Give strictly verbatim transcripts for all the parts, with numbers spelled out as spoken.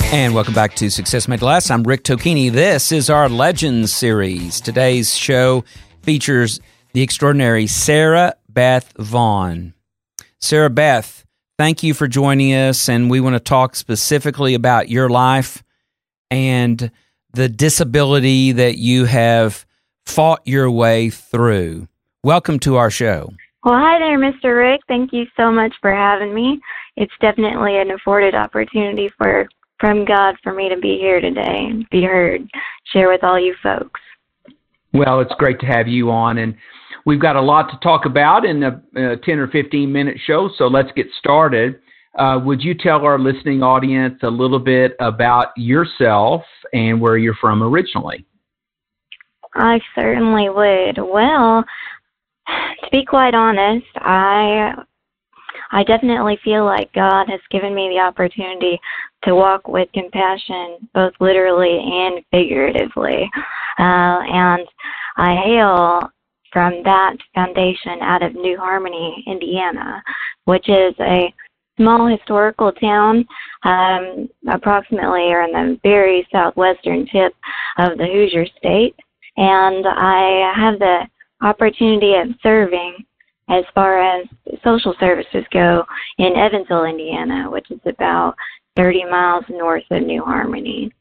And welcome back to Success Made Last. I'm Rick Tocchini. This is our Legends series. Today's show features the extraordinary Sarah Beth Vaughn. Sarah Beth, thank you for joining us, and we want to talk specifically about your life and the disability that you have fought your way through. Welcome to our show. Well, hi there, Mister Rick. Thank you so much for having me. It's definitely an afforded opportunity for from God for me to be here today and be heard, share with all you folks. Well, it's great to have you on, and we've got a lot to talk about in a, a ten or fifteen minute show, so let's get started. Uh, would you tell our listening audience a little bit about yourself and where you're from originally? I certainly would. Well, to be quite honest, I I definitely feel like God has given me the opportunity to walk with compassion, both literally and figuratively. Uh, and I hail from that foundation out of New Harmony, Indiana, which is a small historical town, um, approximately or in the very southwestern tip of the Hoosier State. And I have the opportunity of serving as far as social services go in Evansville, Indiana, which is about thirty miles north of New Harmony.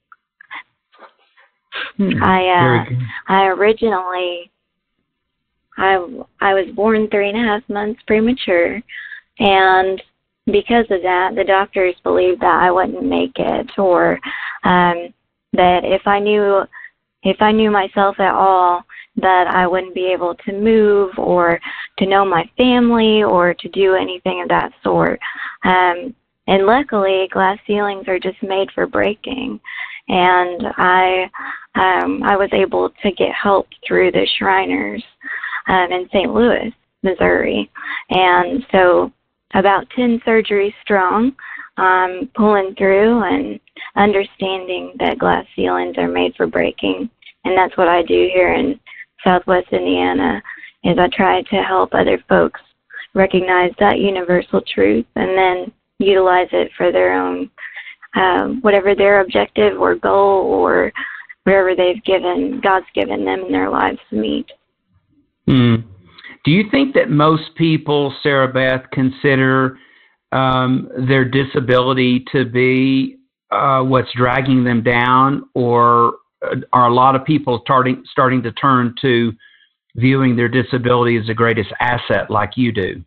Hmm, I uh, I originally I I was born three and a half months premature, and because of that, the doctors believed that I wouldn't make it, or um, that if I knew if I knew myself at all, that I wouldn't be able to move or to know my family or to do anything of that sort. Um, and luckily, glass ceilings are just made for breaking. And I um, I was able to get help through the Shriners um, in Saint Louis, Missouri. And so about ten surgeries strong, um, pulling through and understanding that glass ceilings are made for breaking. And that's what I do here in Southwest Indiana, is I try to help other folks recognize that universal truth and then utilize it for their own, um, whatever their objective or goal or wherever they've given, God's given them in their lives to meet. Mm. Do you think that most people, Sarah Beth, consider um, their disability to be uh, what's dragging them down, or are a lot of people starting starting to turn to viewing their disability as the greatest asset like you do?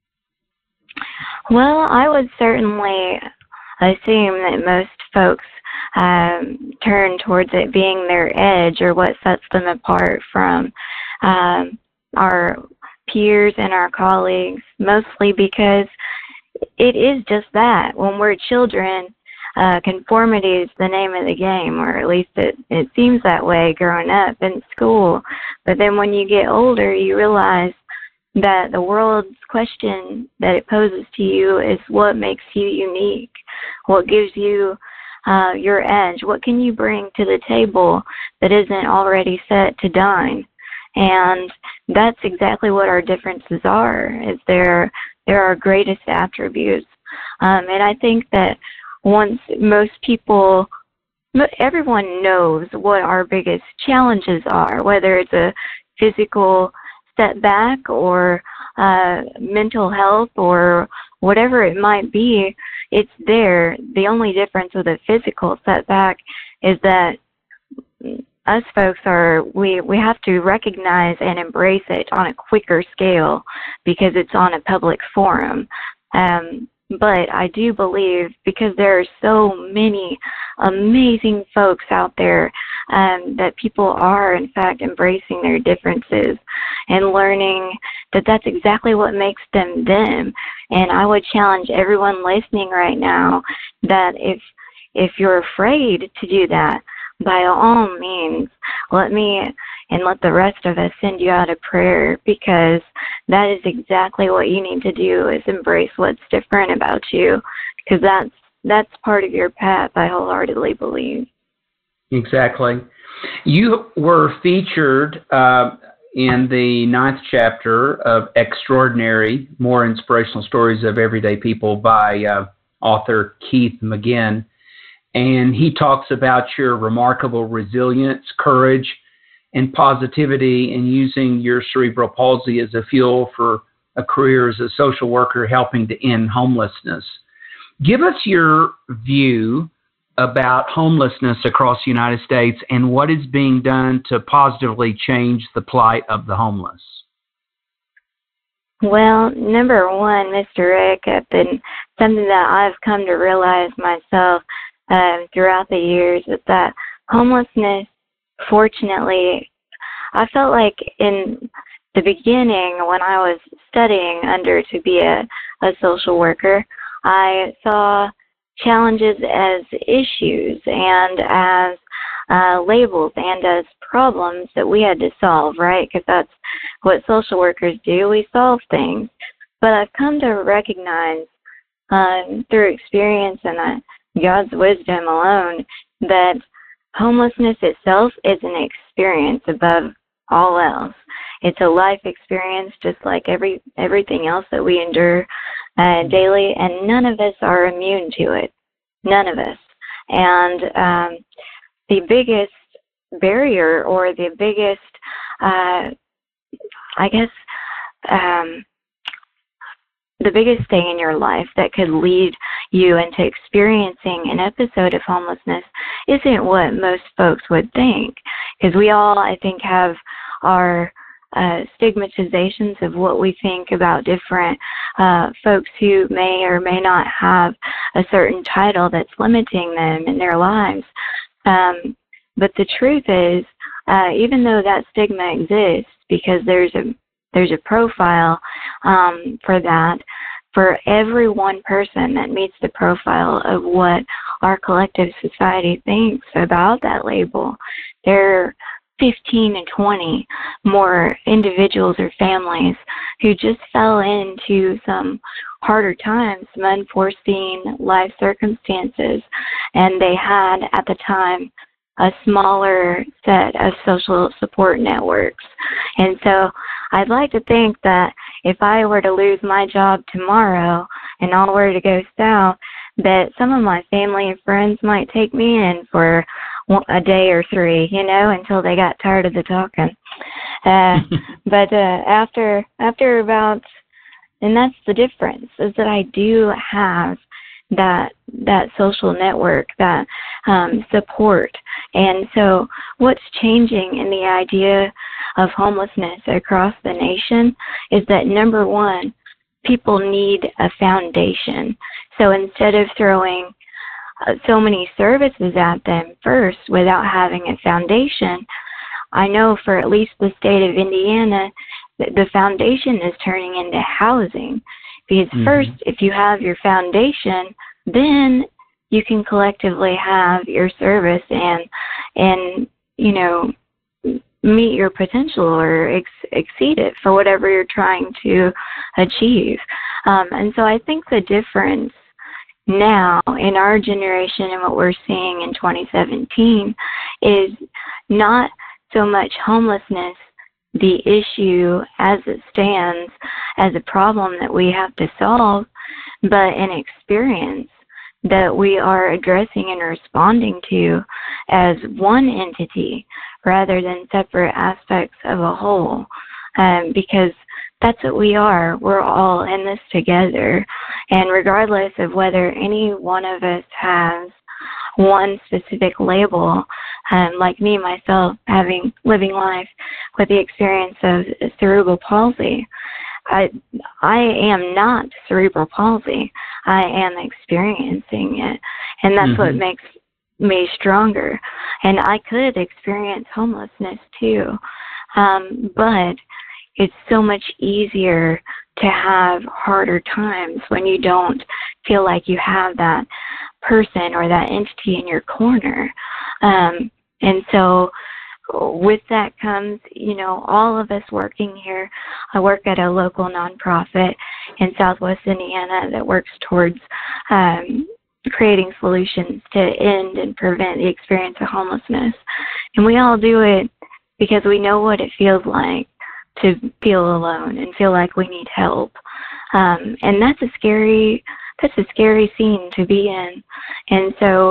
Well, I would certainly assume that most folks um, turn towards it being their edge or what sets them apart from um, our peers and our colleagues, mostly because it is just that. When we're children, Uh, conformity is the name of the game, or at least it, it seems that way growing up in school. But then when you get older, you realize that the world's question that it poses to you is what makes you unique, what gives you uh, your edge, what can you bring to the table that isn't already set to dine. And that's exactly what our differences are, is they're, they're our greatest attributes. Um, and I think that once most people, everyone knows what our biggest challenges are, whether it's a physical setback or uh, mental health or whatever it might be, it's there. The only difference with a physical setback is that us folks are, we, we have to recognize and embrace it on a quicker scale because it's on a public forum. Um, But I do believe, because there are so many amazing folks out there, um, that people are, in fact, embracing their differences and learning that that's exactly what makes them them. And I would challenge everyone listening right now that if if you're afraid to do that, by all means, let me and let the rest of us send you out a prayer, because that is exactly what you need to do, is embrace what's different about you, because that's that's part of your path, I wholeheartedly believe. Exactly. You were featured uh, in the ninth chapter of Extraordinary, More Inspirational Stories of Everyday People by uh, author Keith McGinn. And he talks about your remarkable resilience, courage, and positivity in using your cerebral palsy as a fuel for a career as a social worker helping to end homelessness. Give us your view about homelessness across the United States and what is being done to positively change the plight of the homeless. Well, number one, Mister Rick, I've been, something that I've come to realize myself uh, throughout the years is that homelessness, fortunately, I felt like in the beginning when I was studying under to be a, a social worker, I saw challenges as issues and as uh, labels and as problems that we had to solve, right? Because that's what social workers do. We solve things. But I've come to recognize um, through experience and uh, God's wisdom alone that homelessness itself is an experience above all else. It's a life experience just like every everything else that we endure uh, daily, and none of us are immune to it. None of us. And um, the biggest barrier or the biggest, uh, I guess, um, the biggest thing in your life that could lead you into experiencing an episode of homelessness isn't what most folks would think. Because we all, I think, have our uh, stigmatizations of what we think about different uh, folks who may or may not have a certain title that's limiting them in their lives. Um, but the truth is, uh, even though that stigma exists, because there's a there's a profile um, for that, for every one person that meets the profile of what our collective society thinks about that label, there are fifteen and twenty more individuals or families who just fell into some harder times, some unforeseen life circumstances, and they had at the time a smaller set of social support networks. And so I'd like to think that if I were to lose my job tomorrow and all were to go south, that some of my family and friends might take me in for a day or three, you know, until they got tired of the talking. Uh, but uh, after after about, and that's the difference, is that I do have that that social network, that um, support. And so what's changing in the idea of homelessness across the nation is that, number one, people need a foundation. So instead of throwing uh, so many services at them first without having a foundation, I know for at least the state of Indiana, the foundation is turning into housing. Because mm-hmm. first, if you have your foundation, then you can collectively have your service and, and you know, meet your potential or ex- exceed it for whatever you're trying to achieve. Um, and so I think the difference now in our generation and what we're seeing in twenty seventeen is not so much homelessness, the issue as it stands as a problem that we have to solve, but an experience that we are addressing and responding to as one entity rather than separate aspects of a whole, um, because that's what we are. We're all in this together, and regardless of whether any one of us has one specific label, um, like me, myself, having living life with the experience of cerebral palsy, I, I am not cerebral palsy. I am experiencing it, and that's mm-hmm. what makes me stronger. And I could experience homelessness too, um, but it's so much easier to have harder times when you don't feel like you have that person or that entity in your corner. Um, and so with that comes, you know, all of us working here. I work at a local nonprofit in Southwest Indiana that works towards um, creating solutions to end and prevent the experience of homelessness. And we all do it because we know what it feels like to feel alone and feel like we need help. Um, and that's a scary, that's a scary scene to be in. And so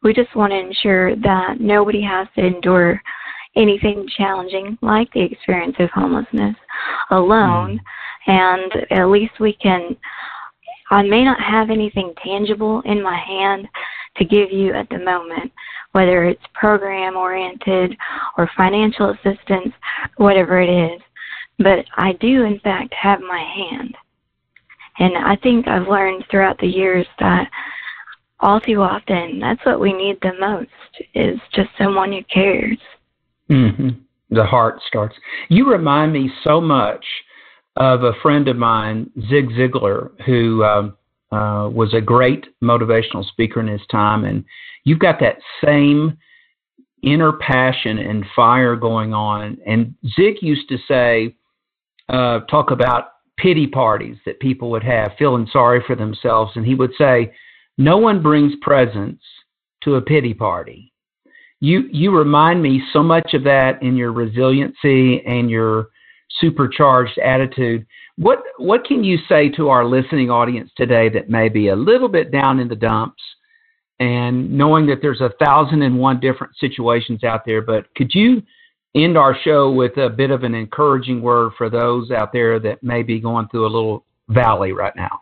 we just want to ensure that nobody has to endure anything challenging like the experience of homelessness alone. Mm. And at least we can, I may not have anything tangible in my hand to give you at the moment, whether it's program-oriented or financial assistance, whatever it is. But I do, in fact, have my hand. And I think I've learned throughout the years that all too often, that's what we need the most, is just someone who cares. Mm-hmm. The heart starts. You remind me so much of a friend of mine, Zig Ziglar, who um, uh, was a great motivational speaker in his time. And you've got that same inner passion and fire going on. And Zig used to say, uh, talk about pity parties that people would have, feeling sorry for themselves. And he would say, no one brings presents to a pity party. You you remind me so much of that in your resiliency and your supercharged attitude. What what can you say to our listening audience today that may be a little bit down in the dumps, and knowing that there's a thousand and one different situations out there, but could you end our show with a bit of an encouraging word for those out there that may be going through a little valley right now?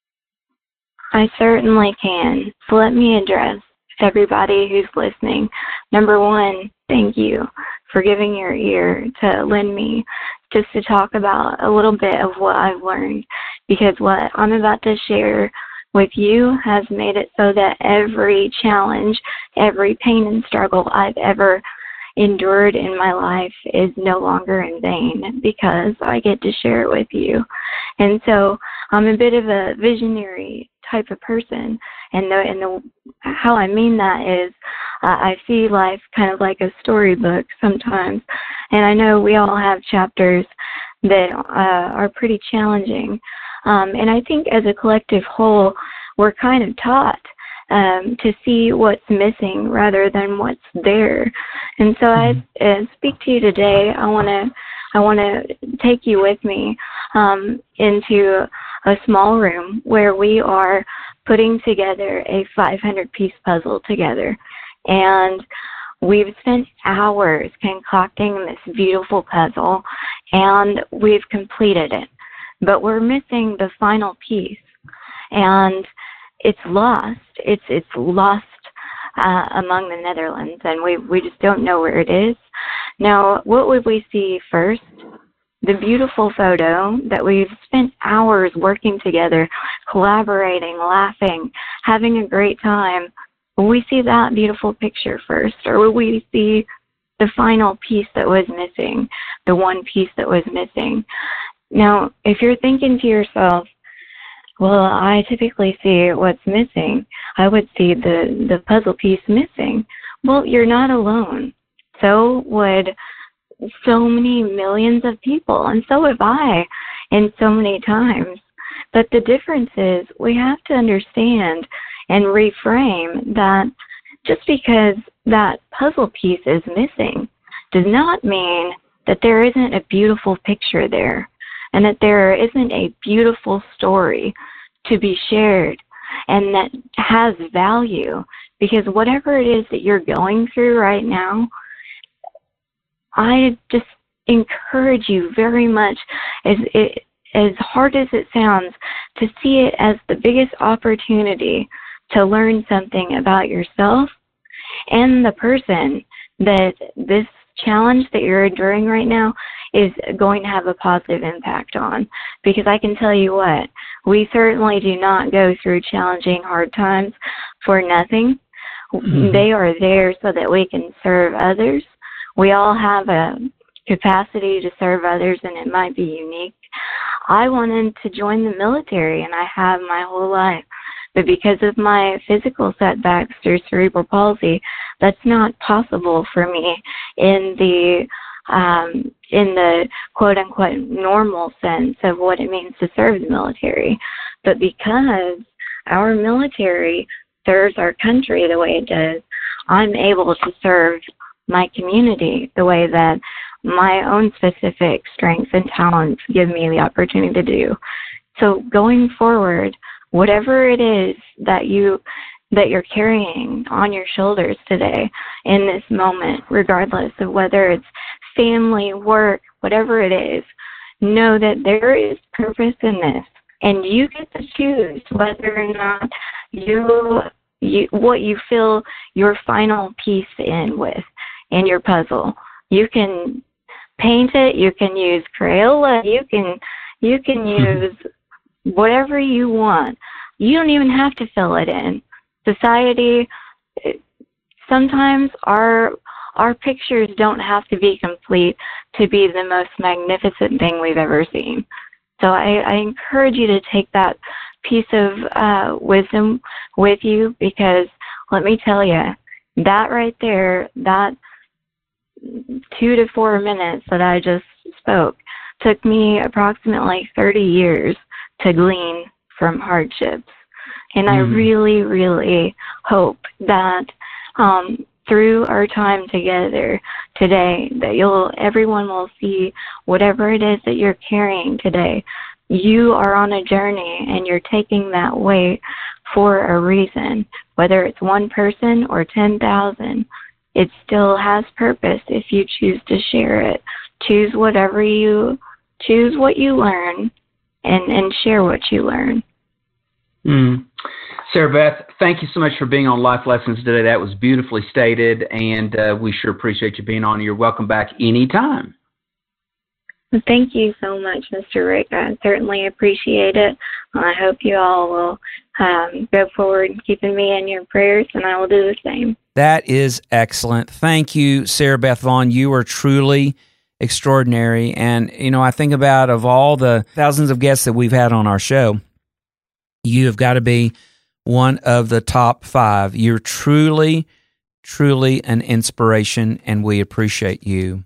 I certainly can. So let me address everybody who's listening. Number one, thank you for giving your ear to lend me just to talk about a little bit of what I've learned, because what I'm about to share with you has made it so that every challenge, every pain and struggle I've ever endured in my life is no longer in vain, because I get to share it with you. And so I'm a bit of a visionary type of person, and the and the how I mean that is uh, I see life kind of like a storybook sometimes, and I know we all have chapters that uh, are pretty challenging, um, and I think as a collective whole we're kind of taught um, to see what's missing rather than what's there. And so I uh, speak to you today. I want to I want to take you with me um, into a small room where we are putting together a five hundred piece puzzle together. And we've spent hours concocting this beautiful puzzle, and we've completed it. But we're missing the final piece, and it's lost. It's it's lost uh, among the Netherlands, and we we just don't know where it is. Now, what would we see first? The beautiful photo that we've spent hours working together, collaborating, laughing, having a great time. Will we see that beautiful picture first, or will we see the final piece that was missing, the one piece that was missing? Now, if you're thinking to yourself, well, I typically see what's missing, I would see the, the puzzle piece missing. Well, you're not alone. So would so many millions of people, and so have I in so many times. But the difference is we have to understand and reframe that just because that puzzle piece is missing does not mean that there isn't a beautiful picture there, and that there isn't a beautiful story to be shared and that has value. Because whatever it is that you're going through right now, I just encourage you very much, as it, as hard as it sounds, to see it as the biggest opportunity to learn something about yourself and the person that this challenge that you're enduring right now is going to have a positive impact on. Because I can tell you what, we certainly do not go through challenging, hard times for nothing. Mm-hmm. They are there so that we can serve others. We all have a capacity to serve others, and it might be unique. I wanted to join the military, and I have my whole life. But because of my physical setbacks through cerebral palsy, that's not possible for me in the um, in the quote-unquote normal sense of what it means to serve the military. But because our military serves our country the way it does, I'm able to serve my community the way that my own specific strengths and talents give me the opportunity to do. So going forward, whatever it is that you that you're carrying on your shoulders today in this moment, regardless of whether it's family, work, whatever it is. Know that there is purpose in this, and you get to choose whether or not you, you what you fill your final piece in with in your puzzle. You can paint it, you can use Crayola, you can you can use whatever you want. You don't even have to fill it in. Society, sometimes our our pictures don't have to be complete to be the most magnificent thing we've ever seen. So I, I encourage you to take that piece of uh, wisdom with you, because let me tell you, that right there, that two to four minutes that I just spoke, took me approximately thirty years to glean from hardships. And mm. I really, really hope that um, through our time together today, that you'll, everyone will see whatever it is that you're carrying today. You are on a journey, and you're taking that way for a reason. Whether it's one person or ten thousand, it still has purpose if you choose to share it. Choose whatever you, choose what you learn, and, and share what you learn. Mm. Sarah Beth, thank you so much for being on Life Lessons today. That was beautifully stated, and uh, we sure appreciate you being on. You're welcome back anytime. Thank you so much, Mister Rick. I certainly appreciate it. I hope you all will um, go forward keeping me in your prayers, and I will do the same. That is excellent. Thank you, Sarah Beth Vaughn. You are truly extraordinary. And, you know, I think about, of all the thousands of guests that we've had on our show, you have got to be one of the top five. You're truly, truly an inspiration, and we appreciate you.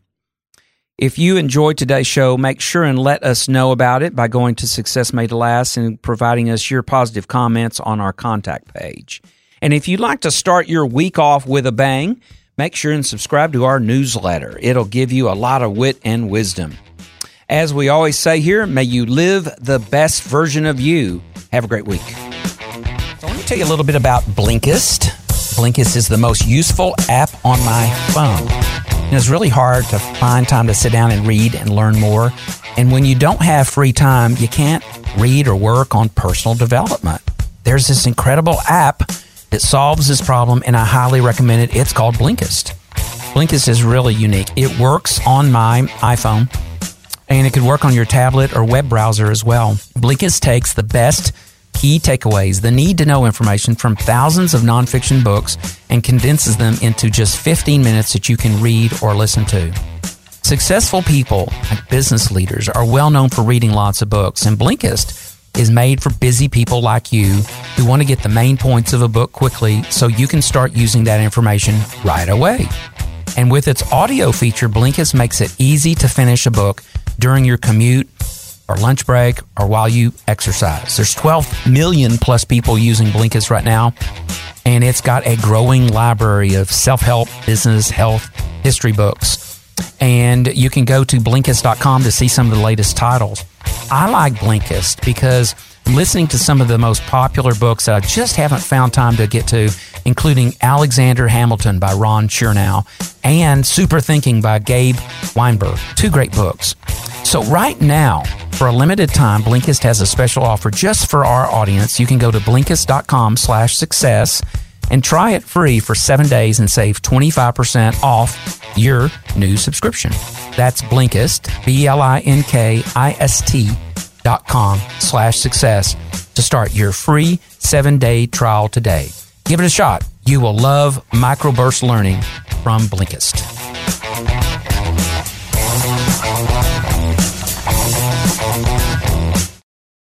If you enjoyed today's show, make sure and let us know about it by going to Success Made to Last and providing us your positive comments on our contact page. And if you'd like to start your week off with a bang, make sure and subscribe to our newsletter. It'll give you a lot of wit and wisdom. As we always say here, may you live the best version of you. Have a great week. So let me tell you a little bit about Blinkist. Blinkist is the most useful app on my phone. And it's really hard to find time to sit down and read and learn more. And when you don't have free time, you can't read or work on personal development. There's this incredible app that solves this problem, and I highly recommend it. It's called Blinkist. Blinkist is really unique. It works on my iPhone, and it could work on your tablet or web browser as well. Blinkist takes the best key takeaways, the need-to-know information from thousands of nonfiction books, and condenses them into just fifteen minutes that you can read or listen to. Successful people, like business leaders, are well known for reading lots of books, and Blinkist is made for busy people like you who want to get the main points of a book quickly so you can start using that information right away. And with its audio feature, Blinkist makes it easy to finish a book during your commute or lunch break or while you exercise. There's twelve million plus people using Blinkist right now, and it's got a growing library of self-help, business, health, history books. And you can go to Blinkist dot com to see some of the latest titles. I like Blinkist because I'm listening to some of the most popular books that I just haven't found time to get to, including Alexander Hamilton by Ron Chernow and Super Thinking by Gabe Weinberg. Two great books. So right now, for a limited time, Blinkist has a special offer just for our audience. You can go to Blinkist dot com slash success and try it free for seven days and save twenty-five percent off your new subscription. That's Blinkist, B L I N K I S T dot com slash success to start your free seven-day trial today. Give it a shot. You will love microburst learning from Blinkist.